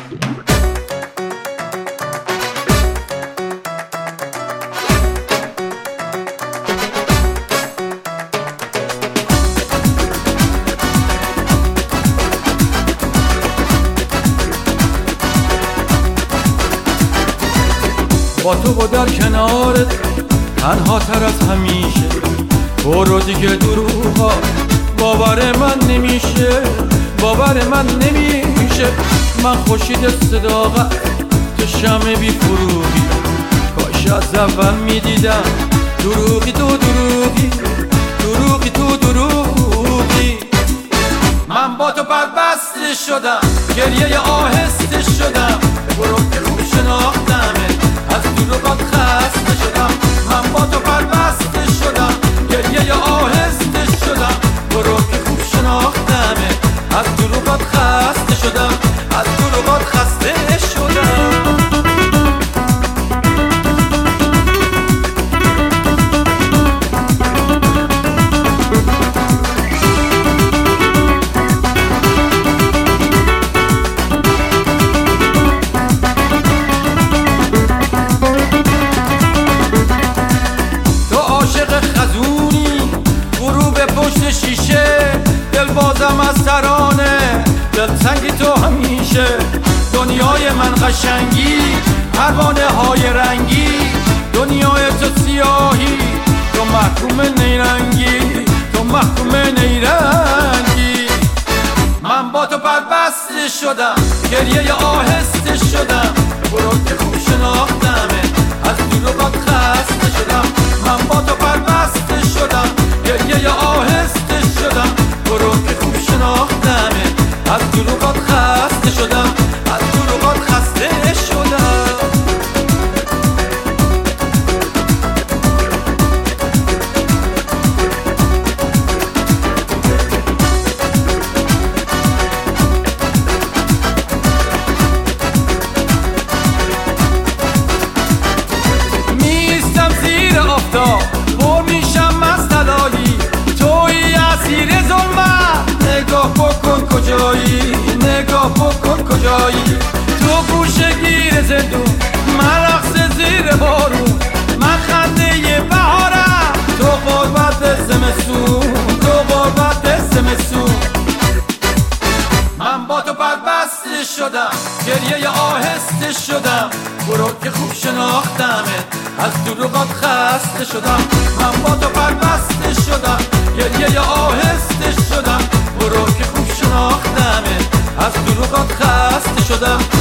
با تو و در کنارت تنها تر از همیشه. برو دیگه دروغا باور من نمیشه، باور من نمیشه. من خورشید صداقت تو شمع بی فروغی، کاش از اول میدیدم دروغی تو دروغی، دروغی تو دروغی. من با تو بربسته شدم، گریه آهسته شدم. برو که خوب شناختمه، از دروغات خسته شدم. من با تو بربسته شدم، گریه آهسته شدم. برو که خوب شناختمه، از دروغات خسته شدم، از دروغات خسته شدم. دل بازم از ترانه، دل سنگی تو همیشه. دنیای من قشنگی، پروانه های رنگی. دنیای تو سیاهی، تو محکوم نیرنگی، تو محکوم نیرنگی. من با تو بربسته شدم، گریه آهسته شدم. برو که خوب شناختمه، از دروغات خسته شدم. من با تو بربسته شدم، گریه آهسته شدم. برو که خوب شناختمه، از دروغات خسته شدم، از دروغات خسته شدم. میستم زیر آفتاب، پر میشم از طلایی. توی اسیر ظلمت، نگاه بکن کجایی، نگاه بکن کجایی. تو گوشه‌گیر زندون، من رقص زیر بارون. من خنده بهارم، تو غربت زمستون، تو غربت زمستون. من با تو بربسته شدم، گریه آهسته شدم. برو که خوب شناختمه، از دروغات خسته شدم. من با تو بربسته شدم، گریه آهسته شدم. برو که خوب شناختمه، از دروغات خسته شدم.